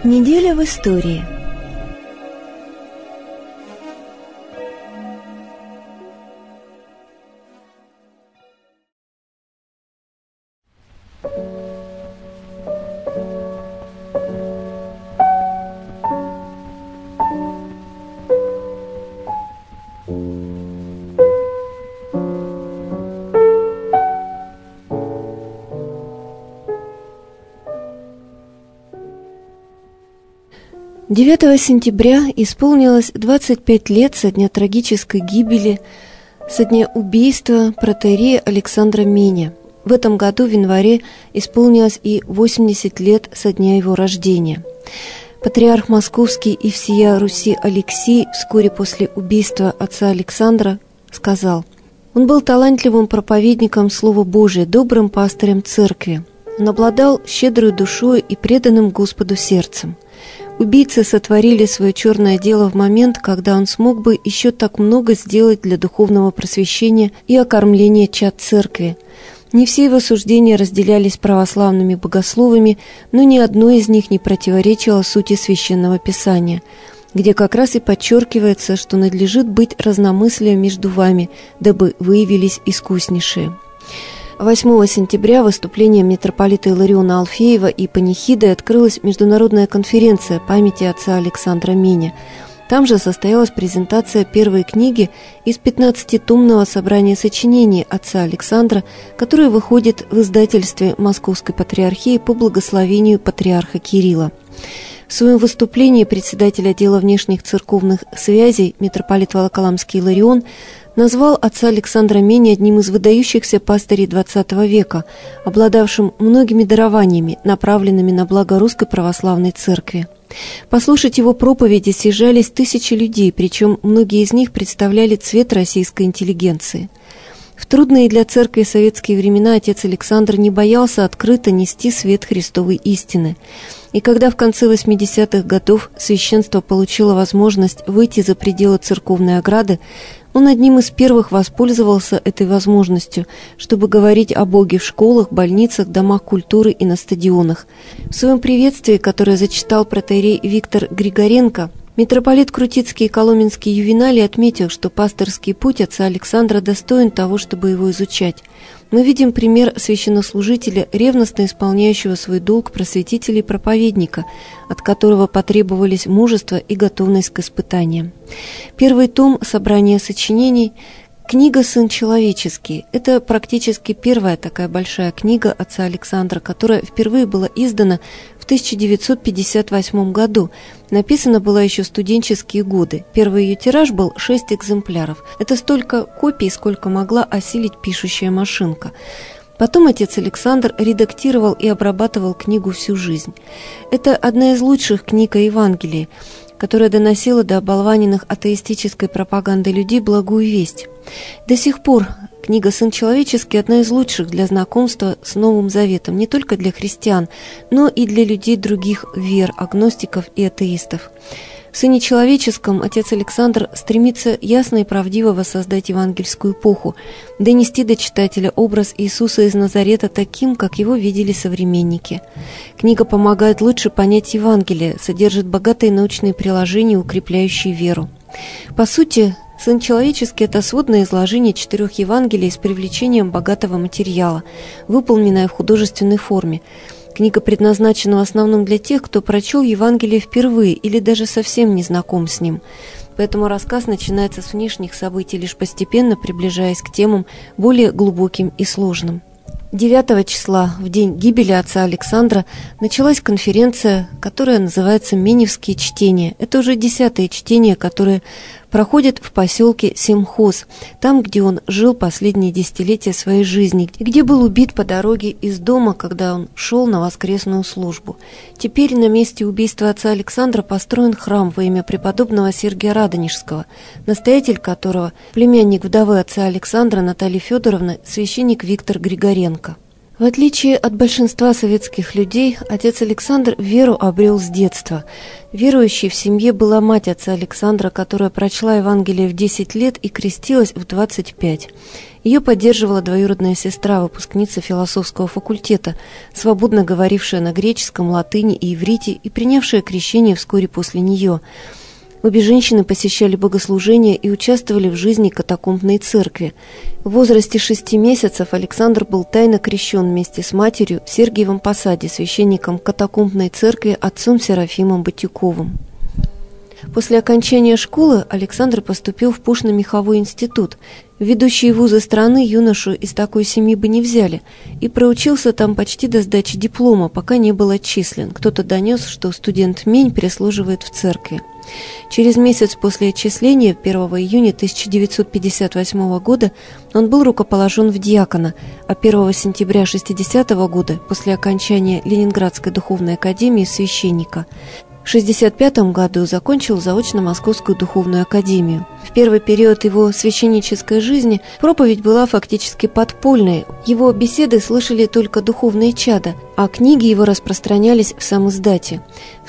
Неделя в истории. «9 сентября исполнилось 25 лет со дня трагической гибели, со дня убийства протоиерея Александра Меня. В этом году, в январе, исполнилось и 80 лет со дня его рождения. Патриарх Московский и всея Руси Алексий вскоре после убийства отца Александра сказал: «Он был талантливым проповедником Слова Божия, добрым пастырем церкви. Он обладал щедрой душой и преданным Господу сердцем. Убийцы сотворили свое черное дело в момент, когда он смог бы еще так много сделать для духовного просвещения и окормления чад церкви. Не все его суждения разделялись православными богословами, но ни одно из них не противоречило сути Священного Писания, где как раз и подчеркивается, что надлежит быть разномыслием между вами, дабы выявились искуснейшие». 8 сентября выступлением митрополита Илариона Алфеева и панихидой открылась международная конференция памяти отца Александра Меня. Там же состоялась презентация первой книги из 15-томного собрания сочинений отца Александра, которое выходит в издательстве Московской Патриархии по благословению патриарха Кирилла. В своем выступлении председатель отдела внешних церковных связей митрополит Волоколамский Иларион назвал отца Александра Меня одним из выдающихся пастырей XX века, обладавшим многими дарованиями, направленными на благо Русской Православной Церкви. Послушать его проповеди съезжались тысячи людей, причем многие из них представляли цвет российской интеллигенции. В трудные для церкви советские времена отец Александр не боялся открыто нести свет Христовой истины. И когда в конце 80-х годов священство получило возможность выйти за пределы церковной ограды, он одним из первых воспользовался этой возможностью, чтобы говорить о Боге в школах, больницах, домах культуры и на стадионах. В своем приветствии, которое зачитал протоиерей Виктор Григоренко, митрополит Крутицкий и Коломенский Ювеналий отметил, что пастырский путь отца Александра достоин того, чтобы его изучать. Мы видим пример священнослужителя, ревностно исполняющего свой долг просветителя и проповедника, от которого потребовались мужество и готовность к испытаниям. Первый том собрания сочинений – книга «Сын человеческий». Это практически первая такая большая книга отца Александра, которая впервые была издана в 1958 году. Написана была еще в студенческие годы. Первый ее тираж был 6 экземпляров. Это столько копий, сколько могла осилить пишущая машинка. Потом отец Александр редактировал и обрабатывал книгу всю жизнь. Это одна из лучших книг о Евангелии, которая доносила до оболваненных атеистической пропагандой людей благую весть. До сих пор книга «Сын человеческий» одна из лучших для знакомства с Новым Заветом, не только для христиан, но и для людей других вер, агностиков и атеистов. В «Сыне человеческом» отец Александр стремится ясно и правдиво воссоздать евангельскую эпоху, донести до читателя образ Иисуса из Назарета таким, как его видели современники. Книга помогает лучше понять Евангелие, содержит богатые научные приложения, укрепляющие веру. По сути, «Сын человеческий» — это сводное изложение 4 Евангелий с привлечением богатого материала, выполненное в художественной форме. Книга предназначена в основном для тех, кто прочел Евангелие впервые или даже совсем не знаком с ним. Поэтому рассказ начинается с внешних событий, лишь постепенно приближаясь к темам более глубоким и сложным. 9 числа, в день гибели отца Александра, началась конференция, которая называется «Меневские чтения». Это уже 10-е чтение, которое проходит в поселке Семхоз, там, где он жил последние десятилетия своей жизни, где был убит по дороге из дома, когда он шел на воскресную службу. Теперь на месте убийства отца Александра построен храм во имя преподобного Сергия Радонежского, настоятель которого, племянник вдовы отца Александра Натальи Федоровны, священник Виктор Григоренко. В отличие от большинства советских людей, отец Александр веру обрел с детства. Верующей в семье была мать отца Александра, которая прочла Евангелие в 10 лет и крестилась в 25. Ее поддерживала двоюродная сестра, выпускница философского факультета, свободно говорившая на греческом, латыни и иврите и принявшая крещение вскоре после нее. Обе женщины посещали богослужения и участвовали в жизни катакомбной церкви. В возрасте 6 месяцев Александр был тайно крещен вместе с матерью в Сергиевом Посаде, священником катакомбной церкви отцом Серафимом Батюковым. После окончания школы Александр поступил в Пушно-Меховой институт. В ведущие вузы страны юношу из такой семьи бы не взяли, и проучился там почти до сдачи диплома, пока не был отчислен. Кто-то донес, что студент Мень прислуживает в церкви. Через месяц после отчисления, 1 июня 1958 года, он был рукоположен в диакона, а 1 сентября 1960 года, после окончания Ленинградской духовной академии, священника. В 1965 году закончил заочно Московскую духовную академию. В первый период его священнической жизни проповедь была фактически подпольной. Его беседы слышали только духовные чада, а книги его распространялись в самиздате. В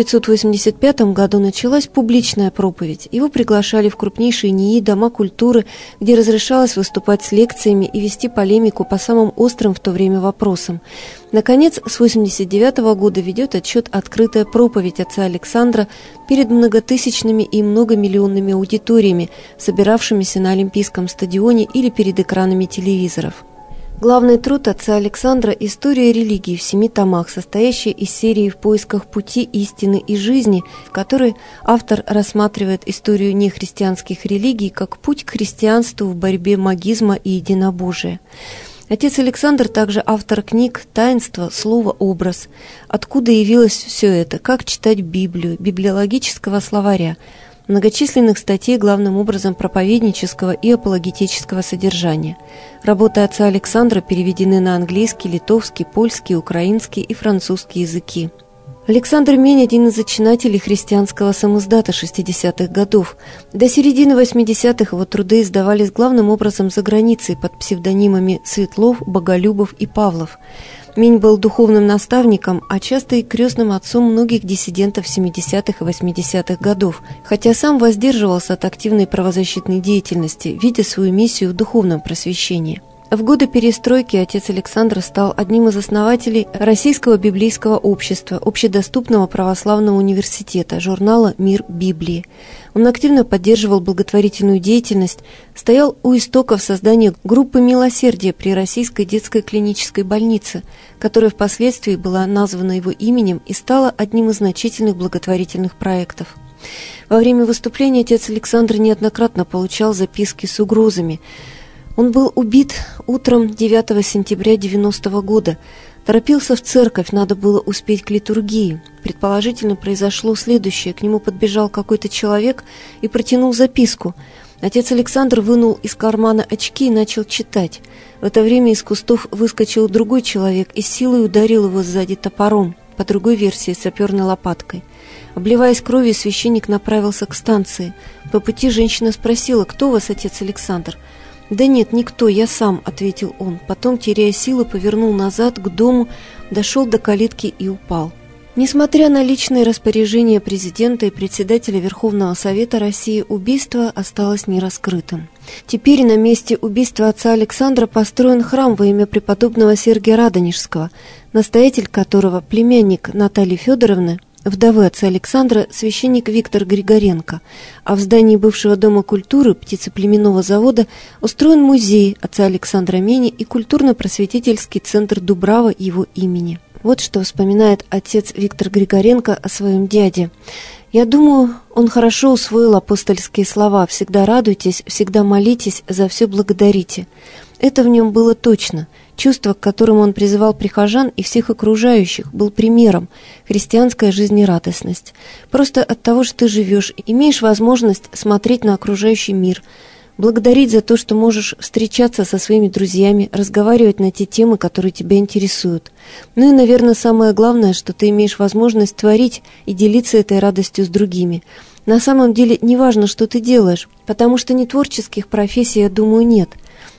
1985 году началась публичная проповедь. Его приглашали в крупнейшие НИИ, дома культуры, где разрешалось выступать с лекциями и вести полемику по самым острым в то время вопросам. Наконец, с 1989 года ведет отчет «Открытая проповедь» отца Александра перед многотысячными и многомиллионными аудиториями, собиравшимися на Олимпийском стадионе или перед экранами телевизоров. Главный труд отца Александра – «История религии» в 7 томах, состоящая из серии «В поисках пути, истины и жизни», в которой автор рассматривает историю нехристианских религий как путь к христианству в борьбе магизма и единобожия. Отец Александр также автор книг «Таинство», «Слово», «Образ», «Откуда явилось все это», «Как читать Библию», библиологического словаря, многочисленных статей, главным образом проповеднического и апологетического содержания. Работы отца Александра переведены на английский, литовский, польский, украинский и французский языки. Александр Мень – один из зачинателей христианского самиздата 60-х годов. До середины 80-х его труды издавались главным образом за границей под псевдонимами Светлов, Боголюбов и Павлов. Мень был духовным наставником, а часто и крестным отцом многих диссидентов 70-х и 80-х годов, хотя сам воздерживался от активной правозащитной деятельности, видя свою миссию в духовном просвещении. В годы перестройки отец Александр стал одним из основателей Российского библейского общества, общедоступного православного университета, журнала «Мир Библии». Он активно поддерживал благотворительную деятельность, стоял у истоков создания группы милосердия при Российской детской клинической больнице, которая впоследствии была названа его именем и стала одним из значительных благотворительных проектов. Во время выступления отец Александр неоднократно получал записки с угрозами. Он был убит утром 9 сентября 90 года. Торопился в церковь, надо было успеть к литургии. Предположительно, произошло следующее. К нему подбежал какой-то человек и протянул записку. Отец Александр вынул из кармана очки и начал читать. В это время из кустов выскочил другой человек и с силой ударил его сзади топором, по другой версии саперной лопаткой. Обливаясь кровью, священник направился к станции. По пути женщина спросила: «Кто у вас, отец Александр?» «Да нет, никто, я сам», — ответил он. Потом, теряя силы, повернул назад к дому, дошел до калитки и упал. Несмотря на личные распоряжения президента и председателя Верховного Совета России, убийство осталось нераскрытым. Теперь на месте убийства отца Александра построен храм во имя преподобного Сергия Радонежского, настоятель которого, племянник Натальи Федоровны, вдовы отца Александра, священник Виктор Григоренко, а в здании бывшего Дома культуры птицеплеменного завода устроен музей отца Александра Мени и культурно-просветительский центр Дубрава его имени. Вот что вспоминает отец Виктор Григоренко о своем дяде. «Я думаю, он хорошо усвоил апостольские слова: «Всегда радуйтесь, всегда молитесь, за все благодарите». Это в нем было точно. Чувство, к которому он призывал прихожан и всех окружающих, был примером. Христианская жизнерадостность. Просто от того, что ты живешь, имеешь возможность смотреть на окружающий мир, благодарить за то, что можешь встречаться со своими друзьями, разговаривать на те темы, которые тебя интересуют. Ну и, наверное, самое главное, что ты имеешь возможность творить и делиться этой радостью с другими. На самом деле не важно, что ты делаешь, потому что нетворческих профессий, я думаю, нет.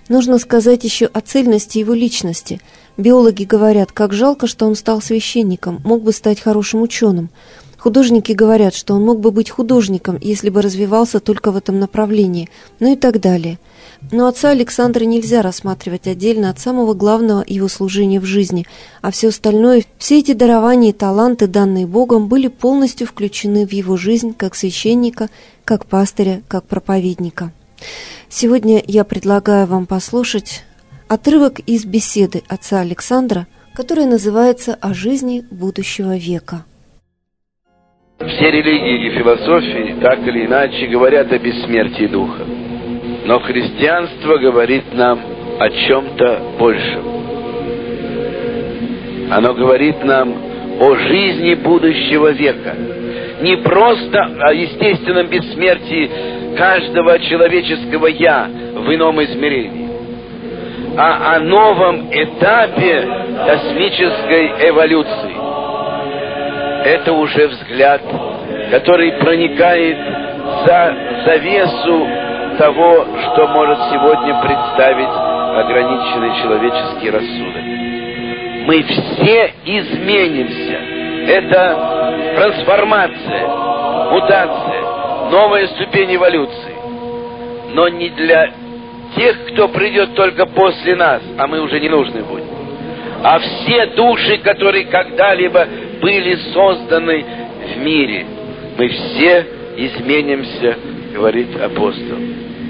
Нужно сказать еще о цельности его личности. Биологи говорят, как жалко, что он стал священником, мог бы стать хорошим ученым. Художники говорят, что он мог бы быть художником, если бы развивался только в этом направлении, ну и так далее. Но отца Александра нельзя рассматривать отдельно от самого главного его служения в жизни, а все остальное, все эти дарования и таланты, данные Богом, были полностью включены в его жизнь как священника, как пастыря, как проповедника. Сегодня я предлагаю вам послушать отрывок из беседы отца Александра, которая называется «О жизни будущего века». Все религии и философии так или иначе говорят о бессмертии духа. Но христианство говорит нам о чем-то большем. Оно говорит нам о жизни будущего века. Не просто о естественном бессмертии каждого человеческого «я» в ином измерении, а о новом этапе космической эволюции. Это уже взгляд, который проникает за завесу того, что может сегодня представить ограниченный человеческий рассудок. Мы все изменимся. Это трансформация, мутация, новая ступень эволюции. Но не для тех, кто придет только после нас, а мы уже не нужны будем, а все души, которые когда-либо были созданы в мире. Мы все изменимся, говорит апостол.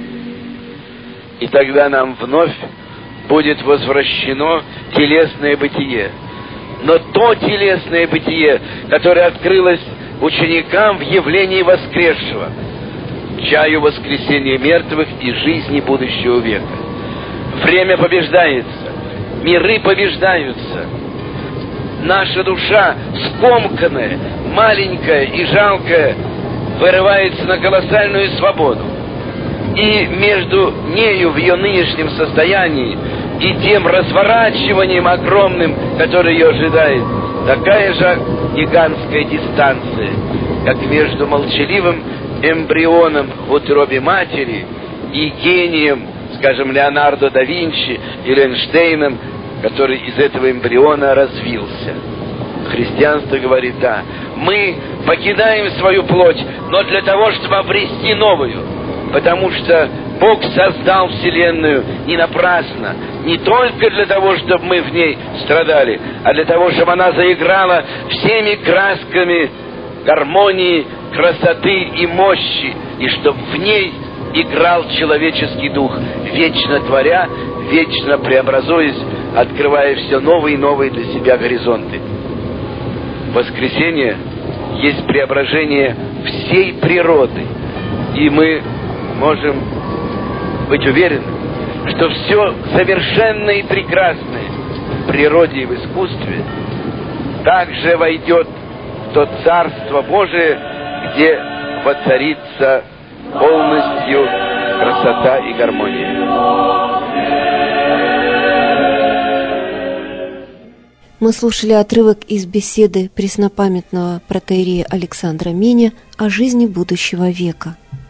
И тогда нам вновь будет возвращено телесное бытие. Но то телесное бытие, которое открылось ученикам в явлении воскресшего, чаю воскресения мертвых и жизни будущего века. Время побеждается, миры побеждаются. Наша душа, скомканная, маленькая и жалкая, вырывается на колоссальную свободу. И между нею в ее нынешнем состоянии и тем разворачиванием огромным, которое ее ожидает, такая же гигантская дистанция, как между молчаливым эмбрионом в утробе матери и гением, скажем, Леонардо да Винчи или Эйнштейном, который из этого эмбриона развился. Христианство говорит, да, мы покидаем свою плоть, но для того, чтобы обрести новую, потому что Бог создал Вселенную не напрасно, не только для того, чтобы мы в ней страдали, а для того, чтобы она заиграла всеми красками гармонии, красоты и мощи, и чтобы в ней играл человеческий дух, вечно творя, вечно преобразуясь, открывая все новые и новые для себя горизонты. Воскресение есть преображение всей природы, и мы можем быть уверены, что все совершенное и прекрасное в природе и в искусстве также войдет в то Царство Божие, где воцарится полностью красота и гармония. Мы слушали отрывок из беседы преснопамятного протоиерея Александра Миня о жизни будущего века.